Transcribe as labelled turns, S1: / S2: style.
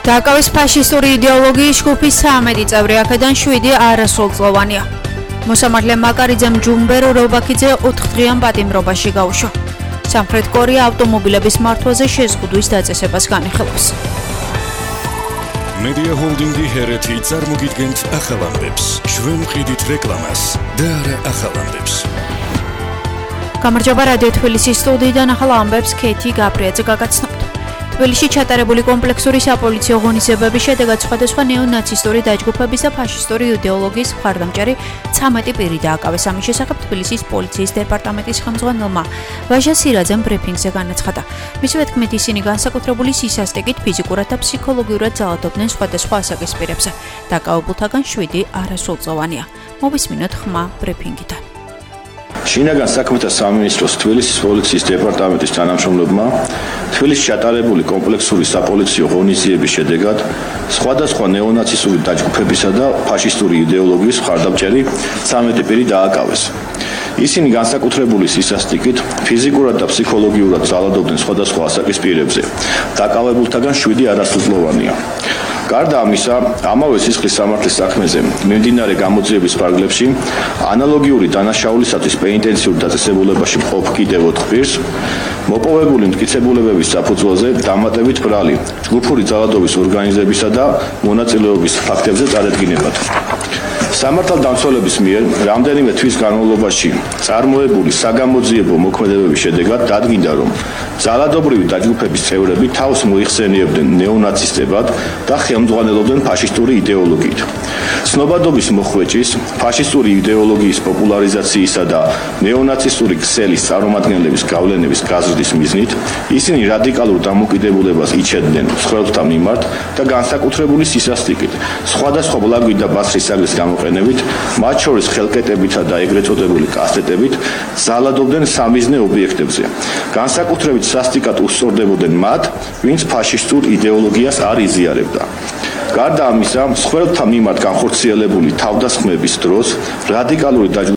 S1: დააკავეს ფაშისტური იდეოლოგიის ჯგუფის 13 წევრი, აქედან 7 არასრულწლოვანია. მოსამართლე მაკარიძემ ჯუმბერო რობაქიძე 4 დღიან პატიმრობაში გაუშვა. სამხრეთ კორეა ავტომობილების მართვაზე შეზღუდვის დაწესებას განიხილავს.
S2: Media Holding-ი ჰერეთი წარმოგიდგენთ ახალ ამბებს. ჩვენ ვყიდით რეკლამას და არა ახალ ამბებს.
S1: გამარჯობა რადიო თბილისის სტუდიიდან ახალ ამბებს ქეთი გაბრიაძე გაგაცნობთ. თბილისში ჩატარებული კომპლექსური საპოლიციო ღონისძიებების შედეგად სხვადასხვა ნეონაცისტური დაჯგუფების და ფაშისტური იდეოლოგიის მხარდამჭერი 13 პირი დააკავეს. ამის შესახებ თბილისის პოლიციის დეპარტამენტის ხელმძღვანელმა ვაჟა სირაძემ ბრიფინგზე განაცხადა. მისივე თქმით, ისინი განსაკუთრებული სისასტიკით ფიზიკურად და ფსიქოლოგიურად ძალადობდნენ სხვადასხვა ასაკის პირებზე. დაკავებულთაგან 7 არასრულწლოვანია. მოვისმინოთ ხმა ბრიფინგიდან.
S3: შინაგან საქმეთა სამინისტროს თბილისის პოლიციის დეპარტამენტის თანამშრომლებმა თბილისში ჩატარებული კომპლექსური საპოლიციო ღონისძიების შედეგად სხვადასხვა ნეონაცისტური დაჯგუფებისა და ფაშისტური იდეოლოგიის მხარდამჭერი 13 პირი დააკავეს. ისინი განსაკუთრებული სისასტიკით ფიზიკურად და ფსიქოლოგიურად ძალადობდნენ სხვადასხვა ასაკის პირებზე. დაკავებულთაგან 7 არასრულწლოვანია. გარდა ამისა, ამავე სისხლის სამართლის საქმეზე მიმდინარე გამოძიების ფარგლებში ანალოგიური დანაშაულისათვის პენიტენციურ დაწესებულებაში მყოფ კიდევ 4 პირს მოპოვებული მტკიცებულებების საფუძველზე დამატებით ბრალი ჯგუფური ძალადობის ორგანიზებისა და მონაწილეობის ფაქტებზე წარედგინებათ. სამართალდამცველების მიერ რამდენიმე თვის განმავლობაში წარმოებული საგამოძიებო მოქმედებების შედეგად დადგინდა, რომ ძალადობრივი დაჯგუფების წევრები თავს მოიხსენიებდნენ ნეონაცისტებად და ხელმძღვანელობდნენ ფაშისტური იდეოლოგიით. ცნობადობის მოხვეჭის, ფაშისტური იდეოლოგიის პოპულარიზაციისა და ნეონაცისტური ქსელის წარმომადგენლების გავლენების გაზრდის მიზნით ისინი რადიკალურ დამოკიდებულებას იჩენდნენ მსხვერპლთა მიმართ და განსაკუთრებული სისასტიკით სხვადასხვა ბლაგვით და ბასრის გამოყენებით, მათ შორის ხელკეტებითა და ეგრეთ წოდებული კასეტებით ძალადობდნენ სამიზნე ობიექტებზე. განსაკუთრებით სასტიკად უსწორდებოდნენ მათ, ვინც ფაშისტურ იდეოლოგიას არ იზიარებდა. გარდა ამისა, მსხვერპლთა მიმართ განხორციელებული თავდასხმების დროს რადიკალური